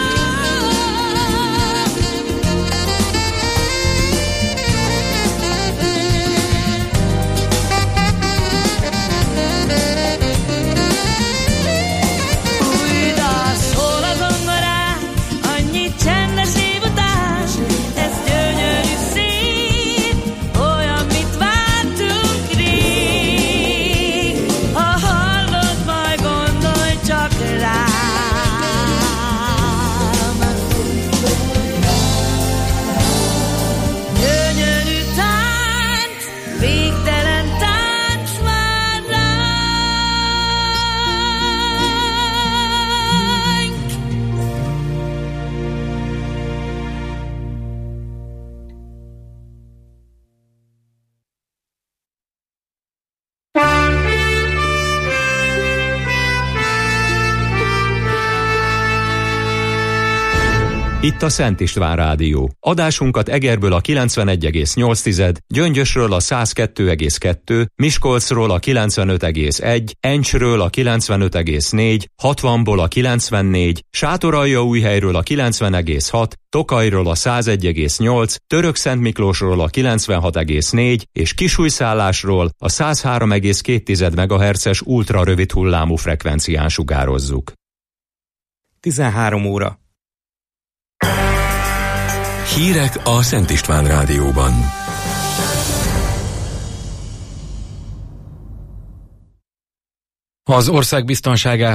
új dal szól a zongorán, annyi csendes év után, ez gyönyörű szép, olyan, mit vártunk rég. Ha hallod, majd gondolj csak rám. Gyönyörű tánc, végtelen tánc vár ránk. Itt a Szent István Rádió. Adásunkat Egerből a kilencvenegy egész nyolc, Gyöngyösről a száz kettő egész kettő, Miskolcról a kilencvenöt egész egy, Encsről a kilencvenöt egész négy, hatvanból a kilencvennégy, Sátoraljaújhelyről a kilencven egész hat, Tokajról a száz egy egész nyolc, Törökszentmiklósról a kilencvenhat egész négy és Kisújszállásról a száz három egész két megahertzes ultra rövid hullámú frekvencián sugározzuk. tizenhárom óra. Hírek a Szent István Rádióban. Az ország biztonságához